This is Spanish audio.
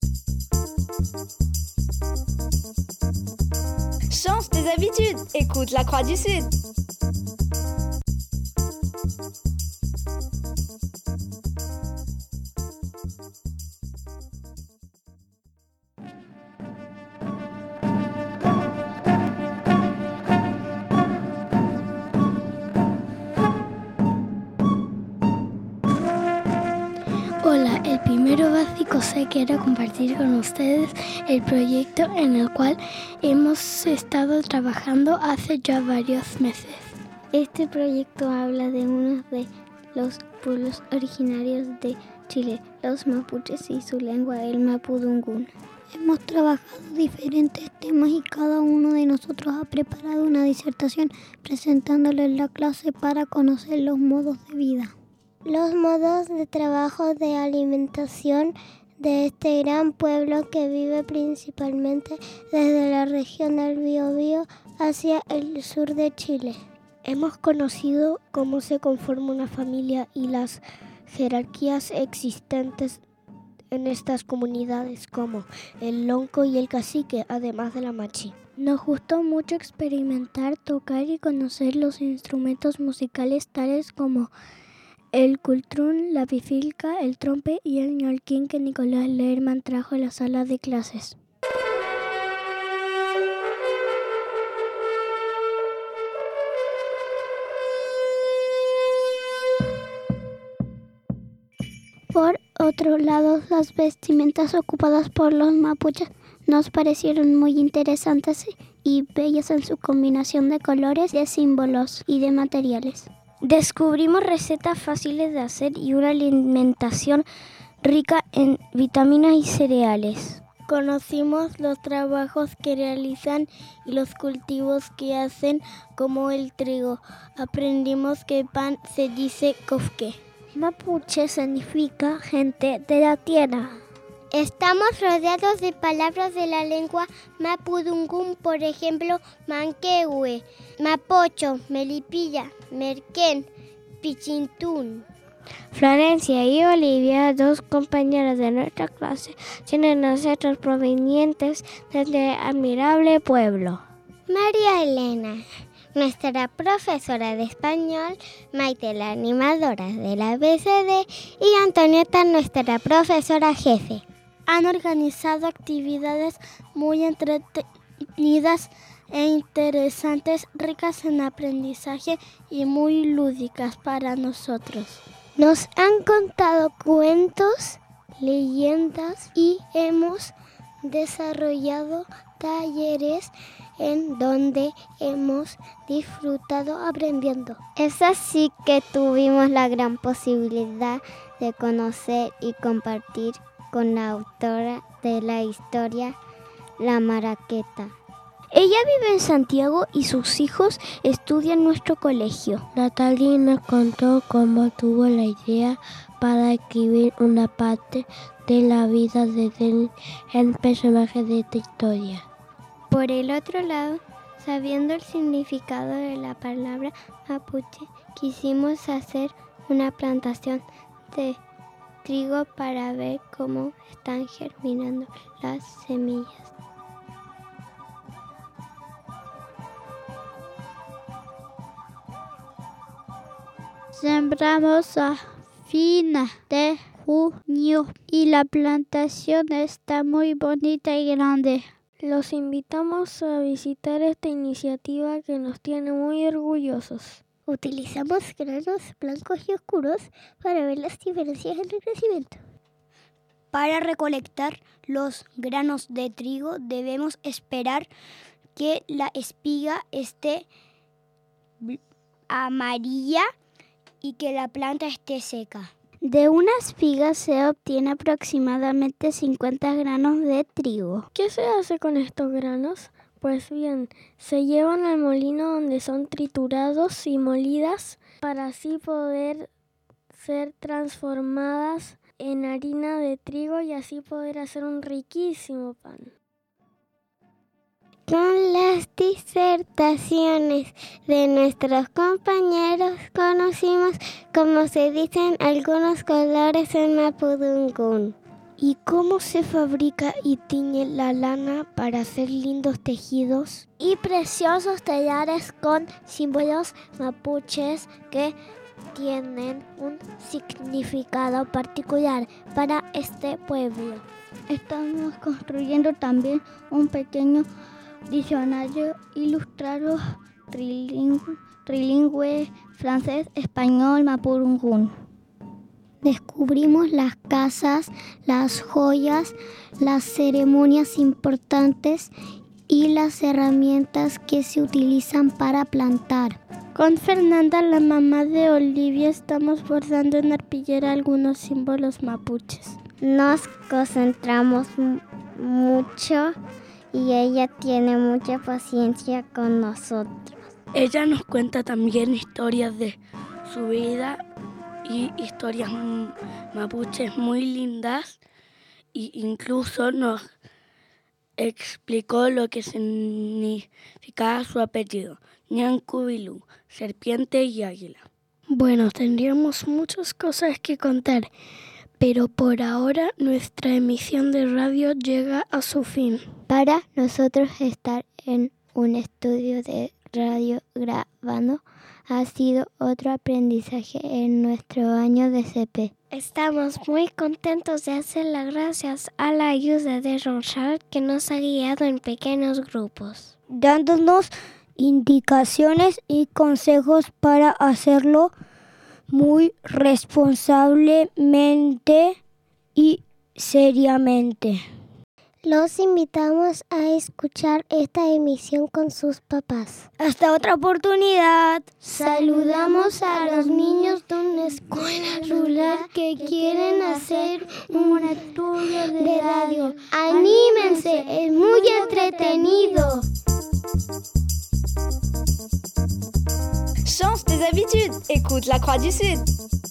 Change tes habitudes, écoute la Croix du Sud. Hola, el primero básico C quiero compartir con ustedes el proyecto en el cual hemos estado trabajando hace ya varios meses. Este proyecto habla de uno de los pueblos originarios de Chile, los mapuches y su lengua, el mapudungún. Hemos trabajado diferentes temas y cada uno de nosotros ha preparado una disertación presentándole en la clase para conocer los modos de vida. Los modos de trabajo de alimentación de este gran pueblo que vive principalmente desde la región del Biobío hacia el sur de Chile. Hemos conocido cómo se conforma una familia y las jerarquías existentes en estas comunidades como el lonco y el cacique, además de la machi. Nos gustó mucho experimentar, tocar y conocer los instrumentos musicales tales como el cultrún, la pifilca, el trompe y el ñolquín que Nicolás Lerman trajo a la sala de clases. Por otro lado, las vestimentas ocupadas por los mapuches nos parecieron muy interesantes y bellas en su combinación de colores, de símbolos y de materiales. Descubrimos recetas fáciles de hacer y una alimentación rica en vitaminas y cereales. Conocimos los trabajos que realizan y los cultivos que hacen, como el trigo. Aprendimos que pan se dice cofque. Mapuche significa gente de la tierra. Estamos rodeados de palabras de la lengua mapudungún, por ejemplo, manquehue, mapocho, melipilla, merquén, pichintún. Florencia y Olivia, dos compañeras de nuestra clase, tienen ancestros provenientes de este admirable pueblo. María Elena, nuestra profesora de español, Maite, la animadora de la BCD, y Antonieta, nuestra profesora jefe. Han organizado actividades muy entretenidas e interesantes, ricas en aprendizaje y muy lúdicas para nosotros. Nos han contado cuentos, leyendas y hemos desarrollado talleres en donde hemos disfrutado aprendiendo. Es así que tuvimos la gran posibilidad de conocer y compartir con la autora de la historia, La Maraqueta. Ella vive en Santiago y sus hijos estudian en nuestro colegio. Natalie nos contó cómo tuvo la idea para escribir una parte de la vida del personaje de esta historia. Por el otro lado, sabiendo el significado de la palabra mapuche, quisimos hacer una plantación de trigo para ver cómo están germinando las semillas. Sembramos a fines de junio y la plantación está muy bonita y grande. Los invitamos a visitar esta iniciativa que nos tiene muy orgullosos. Utilizamos granos blancos y oscuros para ver las diferencias en el crecimiento. Para recolectar los granos de trigo debemos esperar que la espiga esté amarilla y que la planta esté seca. De una espiga se obtiene aproximadamente 50 granos de trigo. ¿Qué se hace con estos granos? Pues bien, se llevan al molino donde son triturados y molidas para así poder ser transformadas en harina de trigo y así poder hacer un riquísimo pan. Con las disertaciones de nuestros compañeros conocimos cómo se dicen algunos colores en mapudungún. ¿Y cómo se fabrica y tiñe la lana para hacer lindos tejidos y preciosos tellares con símbolos mapuches que tienen un significado particular para este pueblo? Estamos construyendo también un pequeño diccionario ilustrado trilingüe francés, español, mapudungún. Descubrimos las casas, las joyas, las ceremonias importantes y las herramientas que se utilizan para plantar. Con Fernanda, la mamá de Olivia, estamos bordando en arpillera algunos símbolos mapuches. Nos concentramos mucho y ella tiene mucha paciencia con nosotros. Ella nos cuenta también historias de su vida y historias mapuches muy lindas, e incluso nos explicó lo que significaba su apellido, Ñancubilú, serpiente y águila. Bueno, tendríamos muchas cosas que contar, pero por ahora nuestra emisión de radio llega a su fin. Para nosotros estar en un estudio de radio grabando ha sido otro aprendizaje en nuestro año de CP. Estamos muy contentos de hacer las gracias a la ayuda de Ronchal, que nos ha guiado en pequeños grupos, dándonos indicaciones y consejos para hacerlo muy responsablemente y seriamente. Los invitamos a escuchar esta emisión con sus papás. Hasta otra oportunidad. Saludamos a los niños de una escuela rural que quieren hacer un estudio de radio. ¡Anímense! Es muy entretenido. Change tes habitudes. Écoute la Croix du Sud.